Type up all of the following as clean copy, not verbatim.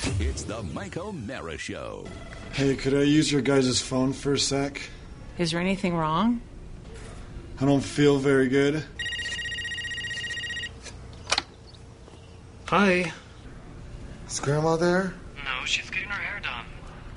It's the Mike O'Meara Show. Hey, could I use your guys' phone for a sec? Is there anything wrong? I don't feel very good. Hi. Is Grandma there? No, she's getting her hair done.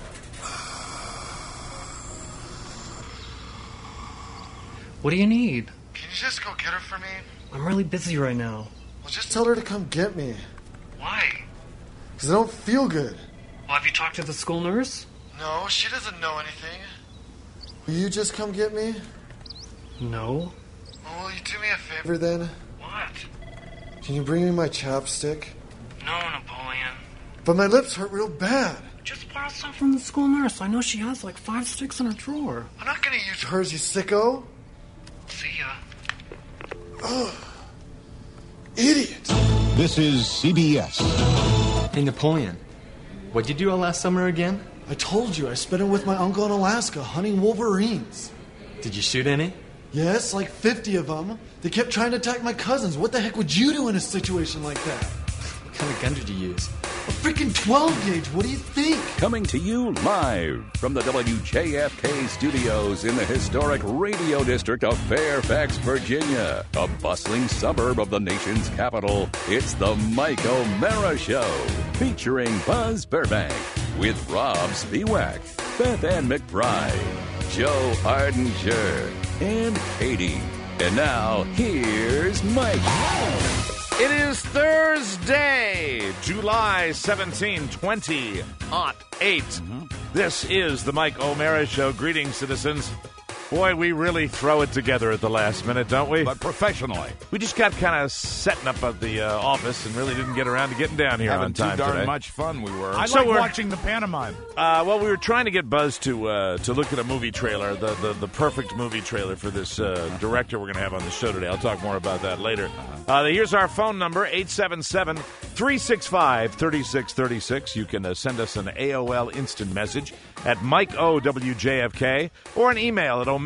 What do you need? Can you just go get her for me? I'm really busy right now. Well, just tell her to come get me. Why? Because I don't feel good. Well, have you talked to the school nurse? No, she doesn't know anything. Will you just come get me? No. Well, will you do me a favor then? What? Can you bring me my chapstick? No, Napoleon. But my lips hurt real bad. Just borrow some from the school nurse. I know she has like 5 sticks in her drawer. I'm not going to use hers, you sicko. See ya. Ugh. Idiot. This is CBS. Hey, Napoleon. What'd you do all last summer again? I told you, I spent it with my uncle in Alaska hunting wolverines. Did you shoot any? Yes, like 50 of them. They kept trying to attack my cousins. What the heck would you do in a situation like that? What kind of gun did you use? A freaking 12 gauge. What do you think? Coming to you live from the WJFK studios in the historic radio district of Fairfax, Virginia, a bustling suburb of the nation's capital. It's the Mike O'Meara Show, featuring Buzz Burbank with Rob Spiewak, Beth Ann McBride, Joe Ardinger, and Katie. And now, here's Mike. It is Thursday, July 17, 2008. This is the Mike O'Meara Show. Greetings, citizens. Boy, we really throw it together at the last minute, don't we? But professionally. We just got kind of setting up at the office and really didn't get around to getting down here on time too darn today. much fun we were. I So like we're- watching the pantomime. Well, we were trying to get Buzz to look at a movie trailer, the perfect movie trailer for this director we're going to have on the show today. I'll talk more about that later. Here's our phone number, 877-365-3636. You can send us an AOL instant message at Mike OWJFK or an email at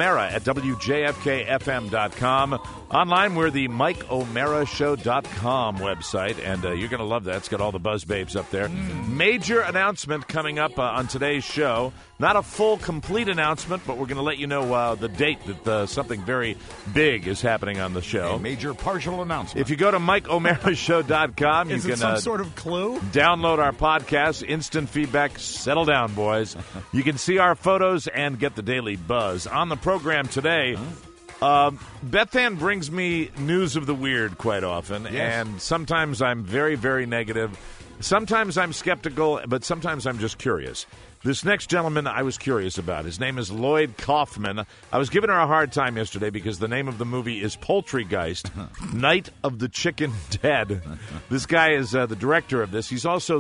O'Meara@WJFKFM.com. Online, we're the MikeO'MearaShow.com website, and you're going to love that. It's got all the Buzz Babes up there. Major announcement coming up on today's show. Not a full, complete announcement, but we're going to let you know the date that something very big is happening on the show. A major partial announcement. If you go to MikeO'MearaShow.com, you Is can it some sort of clue? download our podcast, instant feedback. Settle down, boys. You can see our photos and get the daily buzz. On the program today, Beth Ann brings me news of the weird quite often, and sometimes I'm very, very negative. Sometimes I'm skeptical, but sometimes I'm just curious. This next gentleman I was curious about. His name is Lloyd Kaufman. I was giving her a hard time yesterday because the name of the movie is Poultrygeist, Night of the Chicken Dead. This guy is the director of this. He's also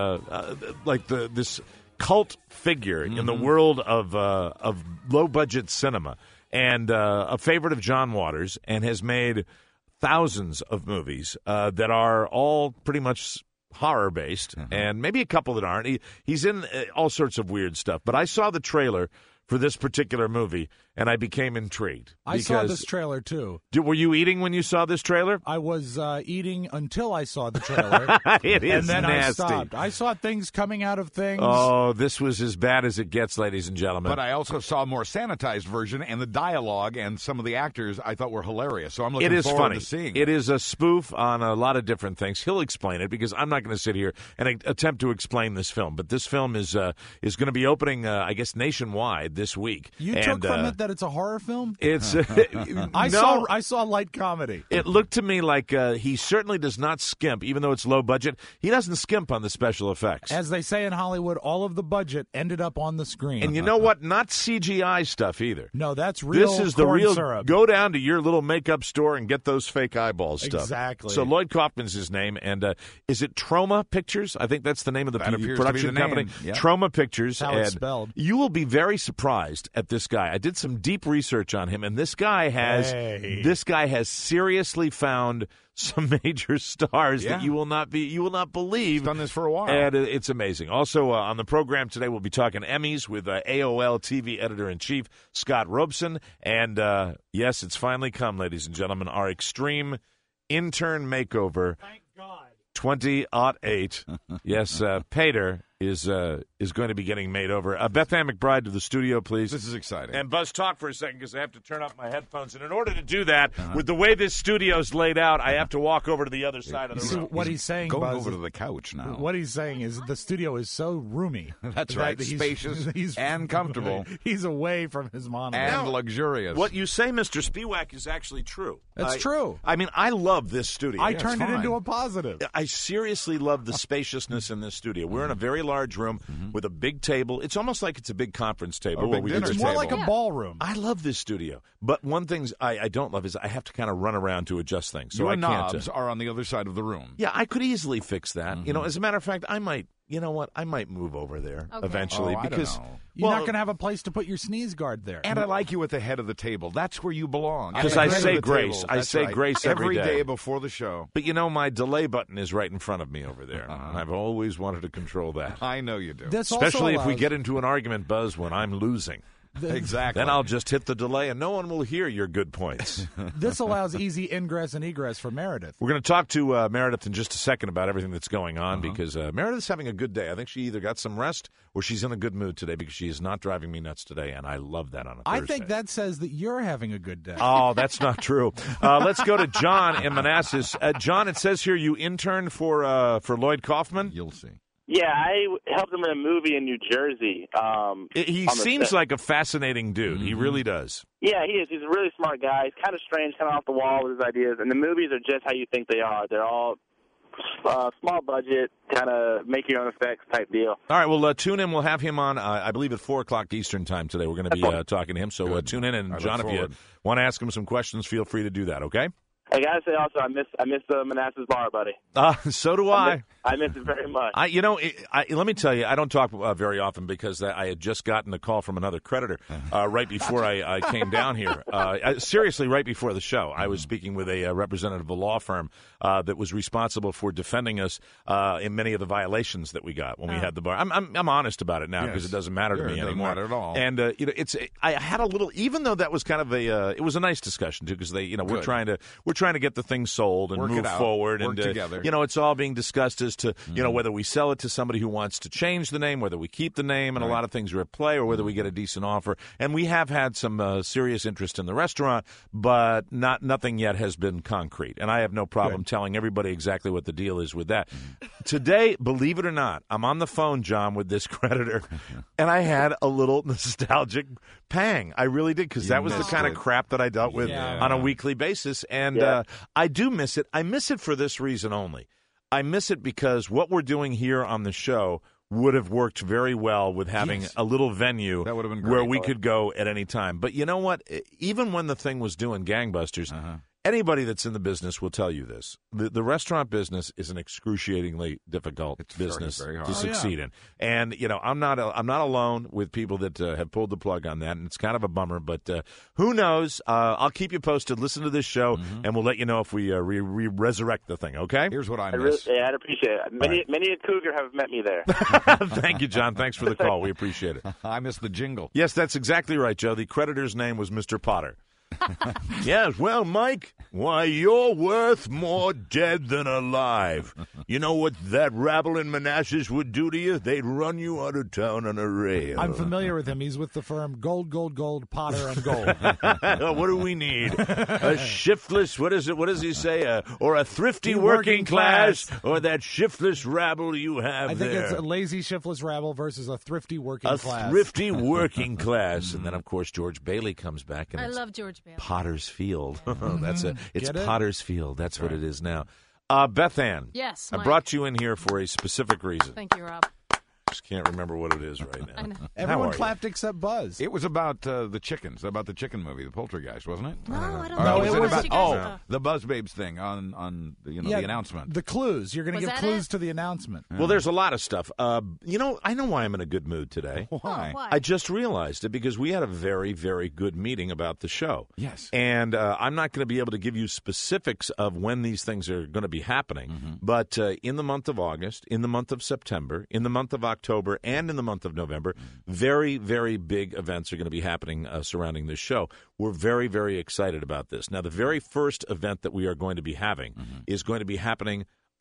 this cult figure in the world of low-budget cinema and a favorite of John Waters, and has made thousands of movies that are all pretty much horror-based, and maybe a couple that aren't. He's in all sorts of weird stuff. But I saw the trailer for this particular movie, and I became intrigued. I saw this trailer, too. Were you eating when you saw this trailer? I was eating until I saw the trailer. It is and then nasty. I stopped. I saw things coming out of things. Oh, this was as bad as it gets, ladies and gentlemen. But I also saw a more sanitized version, and the dialogue and some of the actors I thought were hilarious. So I'm looking forward funny. to seeing it. It is a spoof on a lot of different things. He'll explain it because I'm not going to sit here and attempt to explain this film. But this film is going to be opening, I guess, nationwide this week. You took from it that it's a horror film? It's I saw light comedy. It looked to me like he certainly does not skimp, even though it's low budget. He doesn't skimp on the special effects. As they say in Hollywood, all of the budget ended up on the screen. And you know what? Not CGI stuff either. No, that's real. This is the corn real. syrup. Go down to your little makeup store and get those fake eyeball stuff. Exactly. So Lloyd Kaufman's his name, and is it Troma Pictures? I think that's the name of the production company. Yep. Troma Pictures. That's how it's spelled. You will be very surprised at this guy. I did some deep research on him, and this guy has seriously found some major stars that you will not believe. He's done this for a while, and it's amazing. Also on the program today, we'll be talking Emmys with AOL TV editor-in-chief Scott Robeson, and yes, it's finally come, ladies and gentlemen, our extreme intern makeover. Thank God. 2008. Yes, Pater is going to be getting made over. Beth Ann McBride to the studio, please. This is exciting. And Buzz, talk for a second because I have to turn off my headphones. And in order to do that, with the way this studio's laid out, I have to walk over to the other side of the See, room. what he's saying, Going Buzz, over to the couch now. What he's saying is the studio is so roomy. That's right. that Spacious and comfortable. He's away from his monitor. And luxurious. What you say, Mr. Spiewak, is actually true. That's true. I mean, I love this studio. I turned it fine. into a positive. I seriously love the spaciousness in this studio. We're in a very large room with a big table. It's almost like it's a big conference table. Or where big we dinner can It's just- more like a ballroom. I love this studio. But one thing I don't love is I have to kind of run around to adjust things. So Your I can't. knobs are on the other side of the room. Yeah, I could easily fix that. You know, as a matter of fact, I might. You know what? I might move over there eventually Oh, I don't because know. You're well, not going to have a place to put your sneeze guard there. And I like you at the head of the table. That's where you belong. Because At the I head of say the grace. table. I That's say right. grace every day. before the show. But you know, my delay button is right in front of me over there. And I've always wanted to control that. I know you do. This also Especially if we allows- get into an argument, Buzz, when I'm losing. Exactly. Then I'll just hit the delay and no one will hear your good points. This allows easy ingress and egress for Meredith. We're going to talk to Meredith in just a second about everything that's going on because Meredith's having a good day. I think she either got some rest or she's in a good mood today because she is not driving me nuts today, and I love that on a I Thursday. think that says that you're having a good day. Oh, that's not true. Let's go to John in Manassas. John, it says here you interned for Lloyd Kaufman. You'll see. Yeah, I helped him in a movie in New Jersey. He on the seems set. like a fascinating dude. He really does. Yeah, he is. He's a really smart guy. He's kind of strange, kind of off the wall with his ideas. And the movies are just how you think they are. They're all small budget, kind of make your own effects type deal. All right, well, tune in. We'll have him on, I believe, at 4 o'clock Eastern time today. We're going to be talking to him. So tune in. And, I look John, if you forward. want to ask him some questions, feel free to do that, okay? I gotta say also, I miss the Manassas bar, buddy. So do I. I miss it very much. Let me tell you, I don't talk very often because I had just gotten a call from another creditor right before I came down here. Seriously, right before the show, I was speaking with a representative of a law firm that was responsible for defending us in many of the violations that we got when we had the bar. I'm honest about it now because Yes. it doesn't matter Sure, to it me doesn't anymore. matter at all. And I had a little, even though that was kind of it was a nice discussion too because we're Good. trying to get the thing sold and Work move it out. forward Work and together. it's all being discussed as to whether we sell it to somebody who wants to change the name, whether we keep the name, and a lot of things are at play, or whether we get a decent offer. And we have had some serious interest in the restaurant, but nothing yet has been concrete. And I have no problem telling everybody exactly what the deal is with that. Today, believe it or not, I'm on the phone, John, with this creditor, and I had a little nostalgic pang. I really did, because that was the missed kind of it. crap that I dealt with on a weekly basis. And I do miss it. I miss it for this reason only. I miss it because what we're doing here on the show would have worked very well with having a little venue That would have been great. where we could go at any time. But you know what? Even when the thing was doing gangbusters, anybody that's in the business will tell you this. The restaurant business is an excruciatingly difficult business very hard. to succeed in. And, I'm not alone with people that have pulled the plug on that, and it's kind of a bummer. But who knows? I'll keep you posted. Listen to this show, and we'll let you know if we resurrect the thing, okay? Here's what I I'd miss. appreciate it. Many a cougar have met me there. Thank you, John. Thanks for the call. We appreciate it. I miss the jingle. Yes, that's exactly right, Joe. The creditor's name was Mr. Potter. Yes, well, Mike, why, you're worth more dead than alive. You know what that rabble in Manassas would do to you? They'd run you out of town on a rail. I'm familiar with him. He's with the firm Gold, Potter, and Gold. What do we need? A shiftless, what does he say? Or a thrifty working class, or that shiftless rabble you have I think there. it's a lazy, shiftless rabble versus a thrifty working A class. thrifty working class. And then, of course, George Bailey comes back. And I it's love George Bailey. Potter's Field. It's Get it? Potter's Field. That's what it is now. Beth Ann. Yes, I Mike. brought you in here for a specific reason. Thank you, Rob. Just can't remember what it is right now. I know. Everyone How are clapped except Buzz. It was about the chickens, about the chicken movie, the Poltergeist, wasn't it? No, I don't Or know. was it it was- about you guys the Buzz Babes thing on the announcement? The clues. You're going to Was give that clues it? to the announcement. Well, there's a lot of stuff. I know why I'm in a good mood today. Why? Oh, why? I just realized it because we had a very, very good meeting about the show. Yes. And I'm not going to be able to give you specifics of when these things are going to be happening. But in the month of August, in the month of September, in the month of October, and in the month of November, very, very big events are going to be happening surrounding this show. We're very, very excited about this. Now, the very first event that we are going to be having is going to be happening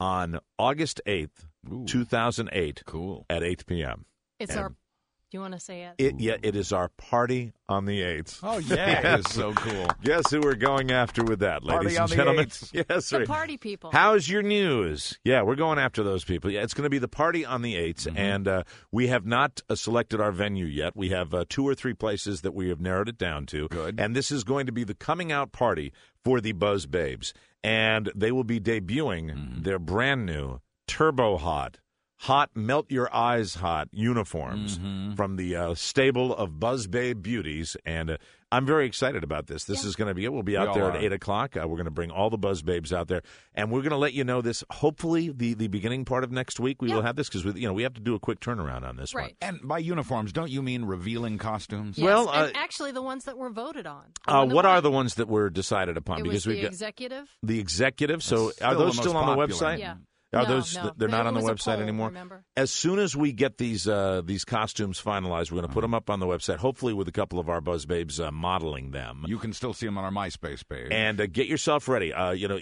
on August 8th, 2008. Cool. At 8 p.m. It's And our. Do you want to say it? It is our party on the 8th. Oh, yeah. That is so cool. Guess who we're going after with that, ladies Party and on the gentlemen? 8th. Yes, The right. party people. How's your news? Yeah, we're going after those people. Yeah, it's going to be the party on the 8th, and we have not selected our venue yet. We have 2 or 3 places that we have narrowed it down to. Good. And this is going to be the coming out party for the Buzz Babes. And they will be debuting their brand new Turbo Hot, melt your eyes hot uniforms from the stable of Buzz Babe Beauties. And I'm very excited about this. This is going to be it. We'll be out there at 8 o'clock. We're going to bring all the Buzz Babes out there. And we're going to let you know this, hopefully, the beginning part of next week. We will have this because we have to do a quick turnaround on this one. And by uniforms, don't you mean revealing costumes? Yes, Well, and actually the ones that were voted on. What are the ones that were decided upon? It Because was we've the got executive. the executive. So That's are still those the still most on the popular. website? Yeah. Are No, those? no. They're not It on the was a website poll, anymore. remember? As soon as we get these costumes finalized, we're going to put them up on the website. Hopefully, with a couple of our Buzz Babes modeling them. You can still see them on our MySpace page. And get yourself ready.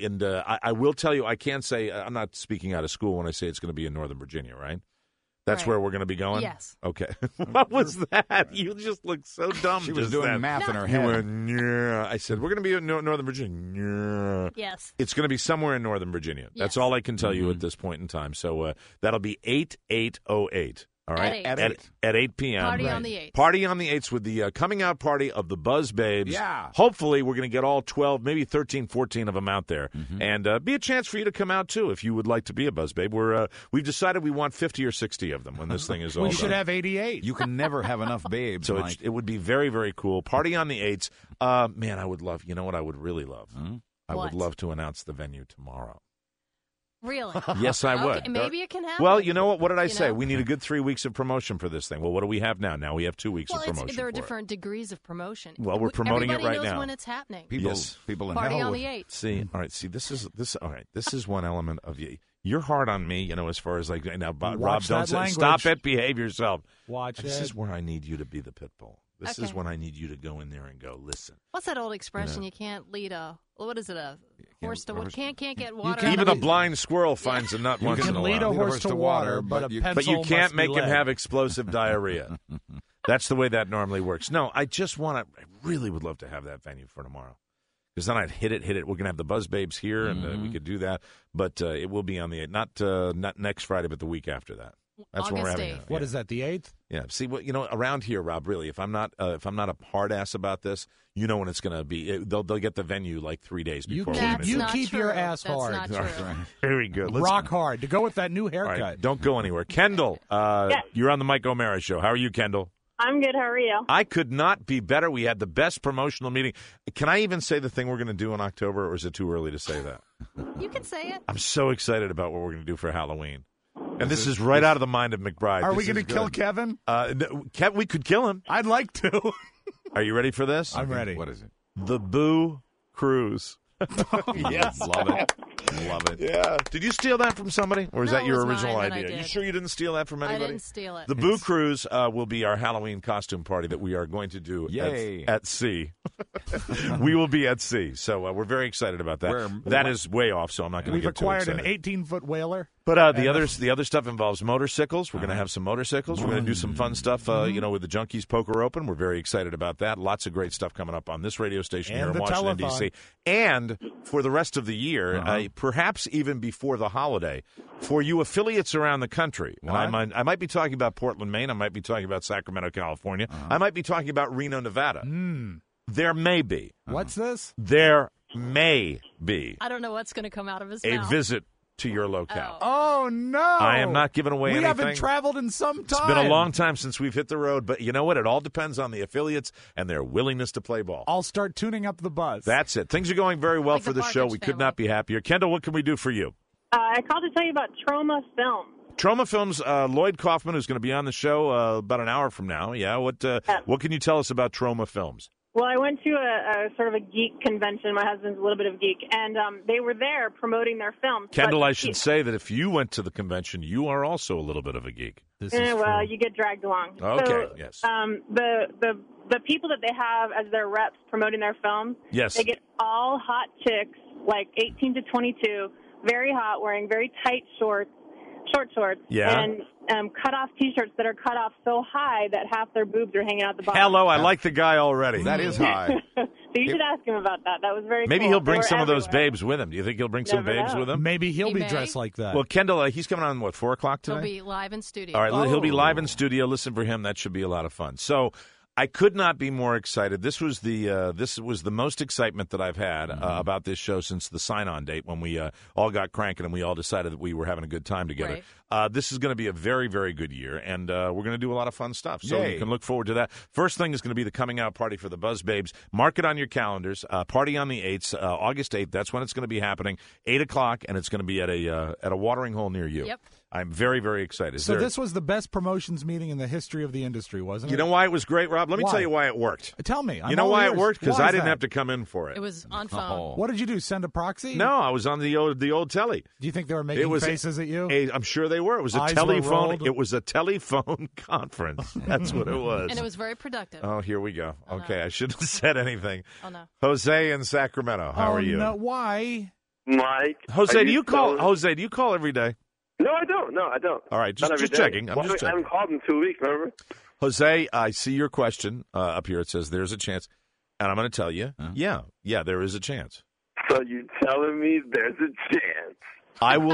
I will tell you, I can't say I'm not speaking out of school when I say it's going to be in Northern Virginia, right? That's Right. where we're going to be going? Yes. Okay. What was that? You just look so dumb. She was just doing then. math in her You head. went, yeah. I said, we're going to be in Northern Virginia. Yes. It's going to be somewhere in Northern Virginia. That's all I can tell you at this point in time. So that'll be 8808. All right? At 8. At 8 p.m. Party on the 8th. Party on the 8th with the coming out party of the Buzz Babes. Yeah. Hopefully, we're going to get all 12, maybe 13, 14 of them out there. And be a chance for you to come out, too, if you would like to be a Buzz Babe. We've decided we want 50 or 60 of them when this thing is all We done. should have 88. You can never have enough babes, So Mike. it would be very, very cool. Party on the 8th. Man, I would love, you know what I would really love? I would What? love to announce the venue tomorrow. Really? Yes, I would. Okay, maybe it can happen. Well, you know what? What did I You say? know? We need a good 3 weeks of promotion for this thing. Well, what do we have now? Now we have 2 weeks Well, of promotion. there are for it. different degrees of promotion. Well, we're promoting it Everybody right knows now. when it's happening. People in Party hell on would- the 8th. See, all right. See, this is one element of you. You're hard on me, as far as like now. Rob, Watch don't that say, language. stop it. Behave yourself. Watch This it. is where I need you to be the pit bull. This is Okay. when I need you to go in there and go, listen. What's that old expression? You can't lead a what is it? A horse to water? Can't get water. can't out Even of a blind squirrel finds a nut once You in can a lead while. a horse to water, but a pencil But you can't must be make him led. have explosive diarrhea. That's the way that normally works. No, I just want to. I really would love to have that venue for tomorrow, because then I'd hit it. We're gonna have the Buzz Babes here, and we could do that. But it will be on the not next Friday, but the week after that. That's when we're August having 8th. it. What is that, the 8th? Yeah. See what around here, Rob. Really, if I'm not a hard ass about this, when it's going to be. They'll get the venue like 3 days You before. keep- we're That's gonna do you it. not keep true. your ass That's hard. not true. Very good. Let's, Rock hard. To go with that new all haircut. right, don't go anywhere. Kendall, you're on the Mike O'Mara Show. How are you, Kendall? I'm good. How are you? I could not be better. We had the best promotional meeting. Can I even say the thing we're going to do in October, or is it too early to say that? You can say it. I'm so excited about what we're going to do for Halloween. And this is right out of the mind of McBride. Are we This going to is kill good. Kevin? We could kill him. I'd like to. Are you ready for this? I'm ready. What is it? The Boo Cruise. Yes. Love it. Love it. Yeah. Did you steal that from somebody, or is No, that it your was original mine that I idea? You did. sure you didn't steal that from anybody? I didn't steal it. The Boo Cruise will be our Halloween costume party that we are going to do Yay. at sea. We will be at sea, so we're very excited about that. That is way off, so I'm not going to We've get too acquired an excited. 18-foot whaler. But the other stuff involves motorcycles. We're going to have some motorcycles. We're going to do some fun stuff, with the Junkies Poker Open. We're very excited about that. Lots of great stuff coming up on this radio station And here in the Washington, telethon. D.C. And for the rest of the year, perhaps even before the holiday, for you affiliates around the country. And I might be talking about Portland, Maine. I might be talking about Sacramento, California. I might be talking about Reno, Nevada. There may be. What's this? There may be I don't know what's going to come out of his a mouth. visit to your locale. Oh, no. I am not giving away we anything. haven't traveled in some time. It's been a long time since we've hit the road, but you know what? It all depends on the affiliates and their willingness to play ball. I'll start tuning up the buzz. That's it. Things are going very well Like for the the show. Partridge We could not be happier. Kendall, what can we do for you? I called to tell you about Trauma Film. Trauma Films, Lloyd Kaufman, who's going to be on the show about an hour from now. Yeah, what can you tell us about Trauma Films? Well, I went to a sort of a geek convention. My husband's a little bit of a geek, and they were there promoting their films. Kendall, but I should say that if you went to the convention, you are also a little bit of a geek. This well, you get dragged along. Okay, so, yes. The people that they have as their reps promoting their films, Yes. they get all hot chicks, like 18 to 22, very hot, wearing very tight short shorts, Yeah. and cut-off T-shirts that are cut off so high that half their boobs are hanging out the bottom. Hello, I like the guy already. That is high. So you should ask him about that. That was very Maybe cool. he'll bring They were some of those everywhere. babes with him. Do you think he'll bring some Never babes know. with him? Maybe he'll He be may. dressed like that. Well, Kendall, he's coming on, what, 4 o'clock today? He'll be live in studio. All right, he'll be Oh. live in studio. Listen for him. That should be a lot of fun. So I could not be more excited. This was the most excitement that I've had about this show since the sign-on date when we all got cranking and we all decided that we were having a good time together. Right. This is going to be a very, very good year, and we're going to do a lot of fun stuff. So Yay. you can look forward to that. First thing is going to be the coming out party for the Buzz Babes. Mark it on your calendars. Party on the 8th, August 8th. That's when it's going to be happening, 8 o'clock, and it's going to be at a watering hole near you. Yep. I'm very, very excited. So this was the best promotions meeting in the history of the industry, wasn't it? You know why it was great, Rob? Let me Why? tell you why it worked. Tell me. You know why it worked? Because Why I is didn't that? have to come in for it. It was on phone. What did you do? Send a proxy? No, I was on the old telly. Do you think they were making faces at you? I'm sure they were. It was a Eyes were telephone. rolled? It was a telephone conference. That's what it was. And it was very productive. Oh, here we go. Oh, Okay, no. I shouldn't have said anything. Oh, no. Jose in Sacramento. How Oh, are you? No, why? Mike. Jose, do you call? Jose, do you call every day? No, I don't. No, I don't. All right, Not every just day. checking. I'm Well, just I checking. haven't called in 2 weeks, remember? Jose, I see your question up here. It says there's a chance, and I'm going to tell you, yeah, there is a chance. So you're telling me there's a chance? I will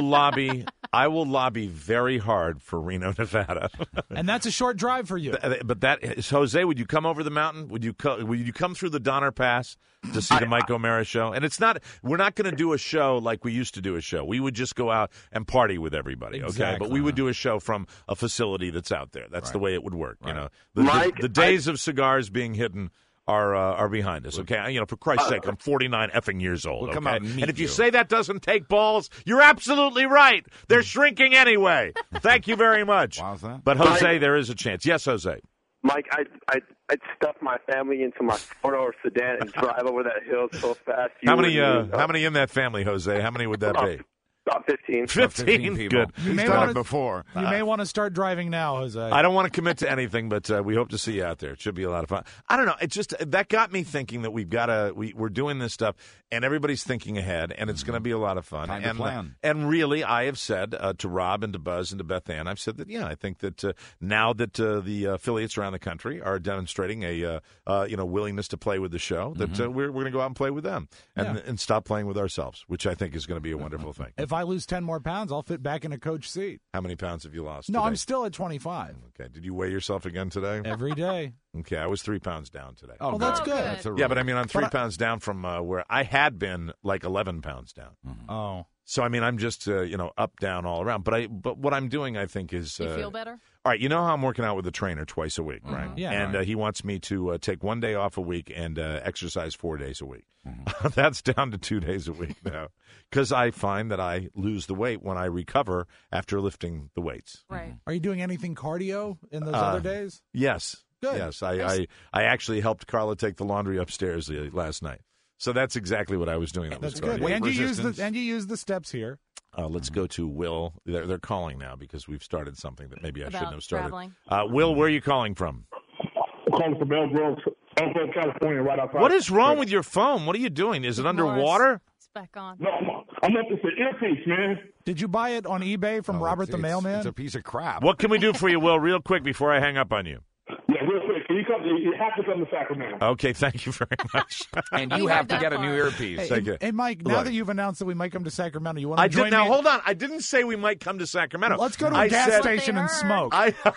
lobby very hard for Reno, Nevada. And that's a short drive for you. But that is, Jose, would you come over the mountain? Would you come through the Donner Pass to see the Mike O'Mara show? And we're not going to do a show like we used to do a show. We would just go out and party with everybody, okay? Exactly. But we would do a show from a facility that's out there. That's the way it would work, you know. Mike, The days of cigars being hidden are behind us, okay? You know, for Christ's sake, I'm 49 effing years old, We'll okay? come out and meet And if you you. say that doesn't take balls, you're absolutely right. They're shrinking anyway. Thank you very much. Wow's that? But Jose, there is a chance. Yes, Jose. Mike, I'd stuff my family into my four-door sedan and drive over that hill so fast. How many in that family, Jose? How many would that be? About 15. 15 people. Good. He's may done wanna- it before. You may want to start driving now, Jose. I don't want to commit to anything, but we hope to see you out there. It should be a lot of fun. I don't know. It just that got me thinking that we're doing this stuff, and everybody's thinking ahead, and it's going to be a lot of fun. Time to plan. And really, I have said to Rob and to Buzz and to Beth Ann, I've said that I think that now that the affiliates around the country are demonstrating a willingness to play with the show, that we're going to go out and play with them and stop playing with ourselves, which I think is going to be a wonderful thing. If I lose 10 more pounds, I'll fit back in a coach seat. How many pounds have you lost? No, today? I'm still at 25 Okay. Did you weigh yourself again today? every day. Okay, I was 3 pounds down today. Oh, that's good. That's a Yeah, but I mean, I'm 3 But I- pounds down from where I had been, like 11 pounds down. Oh. So I mean, I'm just up, down, all around. But what I'm doing, I think, is You feel better? all right. You know how I'm working out with the trainer twice a week, right? Yeah. And he wants me to take 1 day off a week and exercise 4 days a week. That's down to 2 days a week now, because I find that I lose the weight when I recover after lifting the weights. Right. Are you doing anything cardio in those other days? Yes. Good. Yes. I actually helped Carla take the laundry upstairs last night. So that's exactly what I was doing. That was That's good. cardio. And you resistance. use the steps here. Let's go to Will. They're calling now because we've started something that maybe I shouldn't About have started. traveling. Will, where are you calling from? I'm calling from Elk Grove, California, right outside. What is wrong with your phone? What are you doing? Is it underwater? It's back on. No, I'm up to the earpiece, man. Did you buy it on eBay from Robert the Mailman? It's a piece of crap. What can we do for you, Will, real quick before I hang up on you? Yeah, real quick. Can you come? You have to come to Sacramento. Okay, thank you very much. And He you heard have to that get a part. new earpiece. Thank you. Hey, Mike, now Look. that you've announced that we might come to Sacramento, you want to I join did. Now, me? hold on. I didn't say we might come to Sacramento. Let's go to a I gas said- station and They smoke.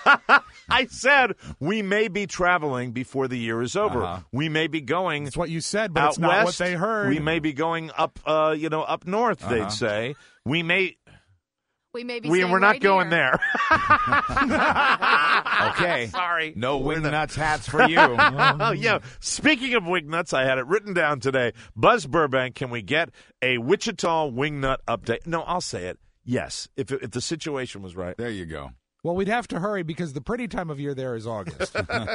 I said we may be traveling before the year is over. Uh-huh. We may be going That's what you said, but out it's not west. what they heard. We may be going up, up north. Uh-huh. They'd say we may. We may be We're staying not right going here. there. Okay. Sorry. No wing nuts hats for you. Oh, yeah. Speaking of wing nuts, I had it written down today. Buzz Burbank, can we get a Wichita wing nut update? No, I'll say it. Yes. If the situation was right. There you go. Well, we'd have to hurry because the pretty time of year there is August.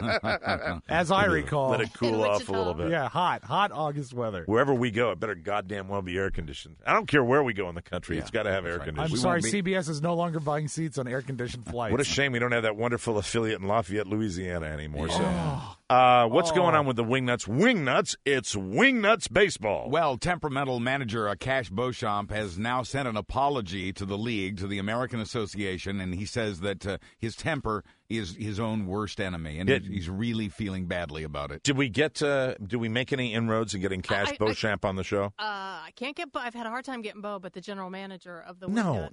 As I recall. Let it cool off a little bit. Yeah, hot August weather. Wherever we go, it better goddamn well be air conditioned. I don't care where we go in the country. It's got to have air conditioning. I'm sorry, CBS is no longer buying seats on air-conditioned flights. What a shame we don't have that wonderful affiliate in Lafayette, Louisiana anymore. What's going on with the Wingnuts? Wingnuts, it's Wingnuts baseball. Well, temperamental manager Cash Beauchamp has now sent an apology to the league, to the American Association, and he says that his temper is his own worst enemy, and he's really feeling badly about it. Did we make any inroads in getting Cash Beauchamp on the show? I can't get Bo. I've had a hard time getting Bo, but the general manager of the No.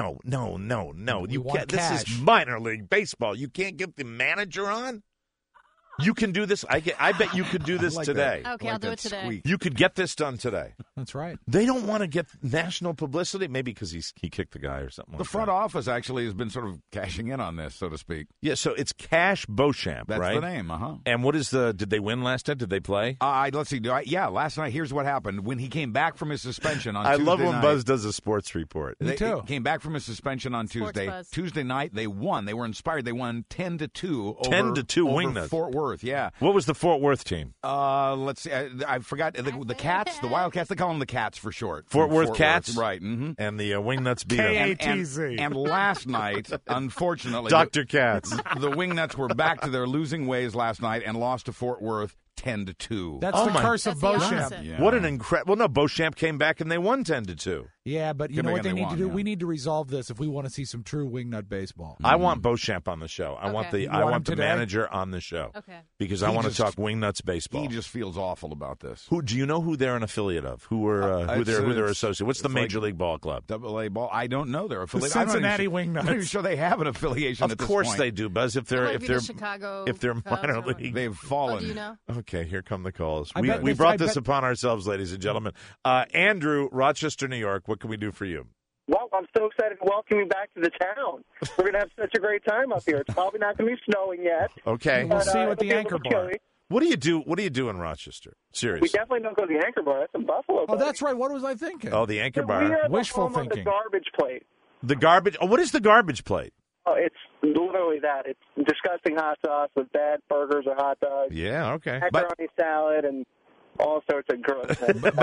You can't. This is minor league baseball. You can't get the manager on? You can do this. I bet you could do this today. Okay, I'll do it today. You could get this done today. That's right. They don't want to get national publicity, maybe because he kicked the guy or something. The front office actually has been sort of cashing in on this, so to speak. Yeah, so it's Cash Beauchamp, That's right? the name, And what is did they win last night? Did they play? Let's see. Last night, here's what happened. When he came back from his suspension on Tuesday I love when night, Buzz does a sports report. Me too. Came back from his suspension on Tuesday. Buzz. Tuesday night, they won. They were inspired. They won 10-2 over 10-2 Wingnuts. Fort Worth, yeah. What was the Fort Worth team? Let's see. I forgot. The Cats, the Wildcats, they call them the Cats for short. Fort Worth Cats? Right. Mm-hmm. And the Wingnuts beat them. KATZ. And last night, unfortunately, Dr. Katz. The Wingnuts were back to their losing ways last night and lost to Fort Worth 10-2. That's the curse of Beauchamp. Yeah. What an incredible... Well, no, Beauchamp came back and they won 10-2. Yeah, but you know what they need to do? We need to resolve this if we want to see some true wingnut baseball. I want Beauchamp on the show. I want the manager on the show. Okay. Because I want to talk Wingnuts baseball. He just feels awful about this. Who do you know who they're an affiliate of? Who they're associated? What's the Major League Ball Club? AA Ball. I don't know their affiliate. The Cincinnati Wingnuts. I'm not even sure they have an affiliation. Of at this course point. they do, Buzz. If they're Chicago minor league, they've fallen. Do you know? Okay, here come the calls. I We brought this upon ourselves, ladies and gentlemen. Andrew, Rochester, New York. What can we do for you? Well, I'm so excited to welcome you back to the town. We're going to have such a great time up here. It's probably not going to be snowing yet. Okay. We'll see what the Anchor Bar. Chilly. What do you do? What do you do in Rochester? Seriously. We definitely don't go to the Anchor Bar. That's in Buffalo. Oh, that's right. What was I thinking? Oh, the Anchor Bar. We are Wishful the home thinking. Of the garbage plate. The garbage. Oh, what is the garbage plate? Oh, it's literally that. It's disgusting hot sauce with bad burgers or hot dogs. Yeah. Okay. Macaroni salad and all sorts of gross.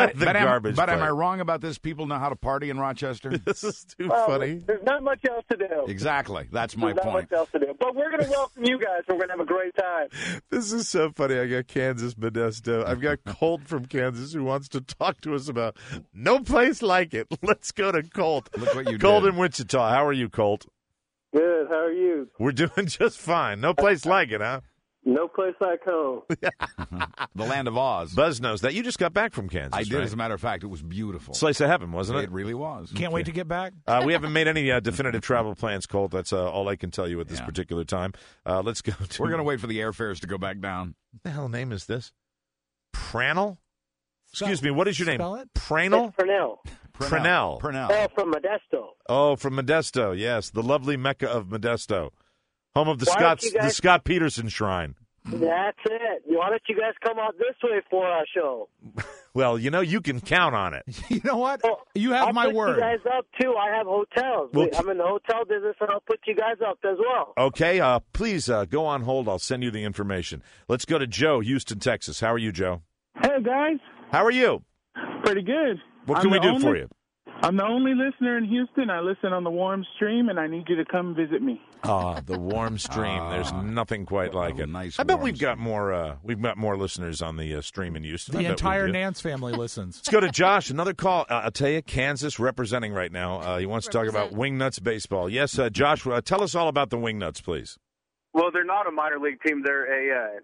But am I wrong about this? People know how to party in Rochester? This is too funny. There's not much else to do. Exactly. That's my There's point. not much else to do. But we're going to welcome you guys. We're going to have a great time. This is so funny. I got Kansas Modesto. I've got Colt from Kansas who wants to talk to us about no place like it. Let's go to Colt. Look what you Colt did. in Wichita. How are you, Colt? Good. How are you? We're doing just fine. No place like it, huh? No place like home. The land of Oz. Buzz knows that. You just got back from Kansas, I did, right? as a matter of fact. It was beautiful. Slice of heaven, wasn't it? It really was. Can't wait to get back. We haven't made any definitive travel plans, Colt. That's all I can tell you at this particular time. Let's go to... We're going to wait for the airfares to go back down. What the hell name is this? Pranell? Excuse me, what is your name? Spell it? Pranell? Purnell. Pranell. Oh, from Modesto. Oh, from Modesto, yes. The lovely Mecca of Modesto. Home of the Why don't you guys- Scott Peterson Shrine. That's it. Why don't you guys come out this way for our show? Well, you can count on it. You know what? You have I'll my put word. you guys up, too. I have hotels. Well, I'm in the hotel business, and I'll put you guys up as well. Okay, please go on hold. I'll send you the information. Let's go to Joe, Houston, Texas. How are you, Joe? Hey, guys. How are you? Pretty good. What can we do for you? I'm the only listener in Houston. I listen on the Warm Stream, and I need you to come visit me. The Warm Stream. There's nothing quite like it. Nice. I bet we've got more. We've got more listeners on the stream in Houston. I The bet we entire do. Nance family listens. Let's go to Josh. Another call. I'll tell you, Kansas representing right now. He wants to talk about Wingnuts baseball. Yes, Josh. Tell us all about the Wingnuts, please. Well, they're not a minor league team. They're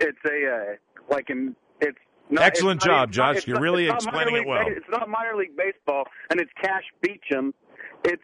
Excellent job, Josh. You're really explaining it well. It's not minor league baseball, and it's Cash Beauchamp. It's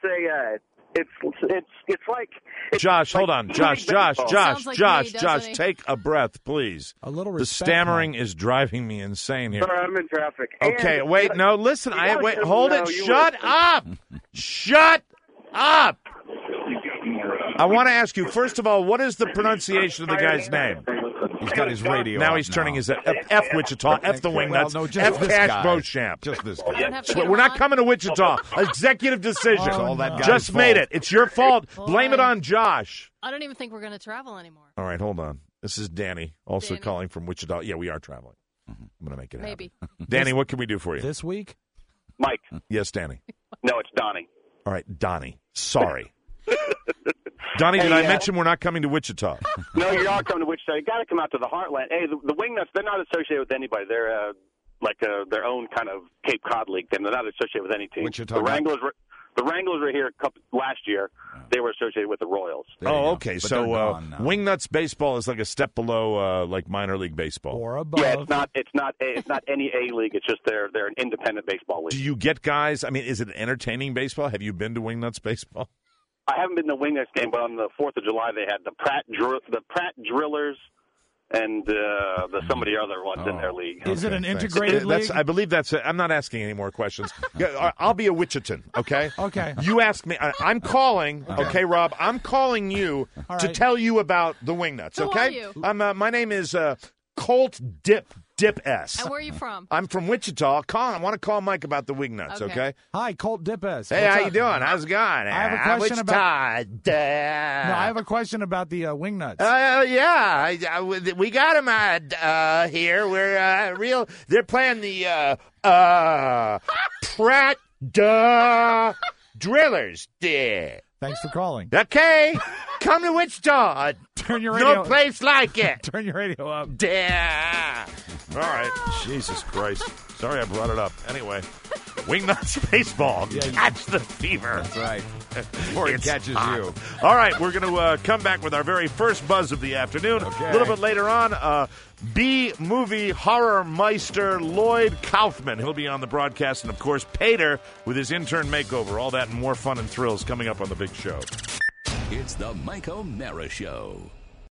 like Josh, hold on. Josh, take a breath, please. A little The respect. stammering is driving me insane here. Sorry, I'm in traffic. Okay, And- wait, no, listen. You Hold it. Shut up. Shut up. I want to ask you, first of all, what is the pronunciation of the guy's name? He's got his radio. Now up he's turning his F Wichita, F the Wingnuts, Well, no, just F this Cash guy. Beauchamp. Just this guy. We're not coming to Wichita. Executive decision. It's all that guy's Just made fault. it. It's your fault. Blame it on Josh. I don't even think we're going to travel anymore. All right, hold on. This is Danny, also Danny. calling from Wichita. Yeah, we are traveling. I'm going to make it Maybe. happen. Danny, what can we do for you? This week? Mike. Yes, Danny. No, it's Donnie. All right, Donnie. Sorry. Donnie, did I mention we're not coming to Wichita? No, you are coming to Wichita. You got to come out to the Heartland. Hey, the Wingnuts, they're not associated with anybody. They're their own kind of Cape Cod league team. They're not associated with any team. Wichita. The Wranglers were here last year. They were associated with the Royals. Oh, okay. But So they're gone now. Wingnuts baseball is like a step below like minor league baseball. Or above. Yeah, it's not any A league. It's just they're an independent baseball league. Do you get guys? I mean, is it entertaining baseball? Have you been to Wingnuts baseball? I haven't been to the Wingnuts game, but on the 4th of July they had the Pratt Drillers and some of the other ones in their league. Is it an Thanks. integrated league? I believe that's it. I'm not asking any more questions. Yeah, I'll be a Wichitan, okay? Okay. You ask me. I'm calling, okay, Rob? I'm calling you All to right. tell you about the Wingnuts, Who okay? are you? My name is Colt Dip S. And where are you from? I'm from Wichita. I want to call Mike about the Wingnuts, okay? Hi, Colt Dipes. Hey, how you doing? How's it going? I have a question about. No, I I have a question about the Wingnuts. yeah, we got them here. We're They're playing the Pratt Drillers. Yeah. Thanks for calling. Okay, come to Wichita. Turn your radio. No place like it. Turn your radio up. Yeah. All right. Jesus Christ. Sorry I brought it up. Anyway, Wingnuts baseball. Catch the fever. That's right. Before it catches you. All right, we're going to come back with our very first buzz of the afternoon. Okay. A little bit later on, B-movie horror meister Lloyd Kaufman. He'll be on the broadcast. And, of course, Pater with his intern makeover. All that and more fun and thrills coming up on the big show. It's the Mike O'Mara Show.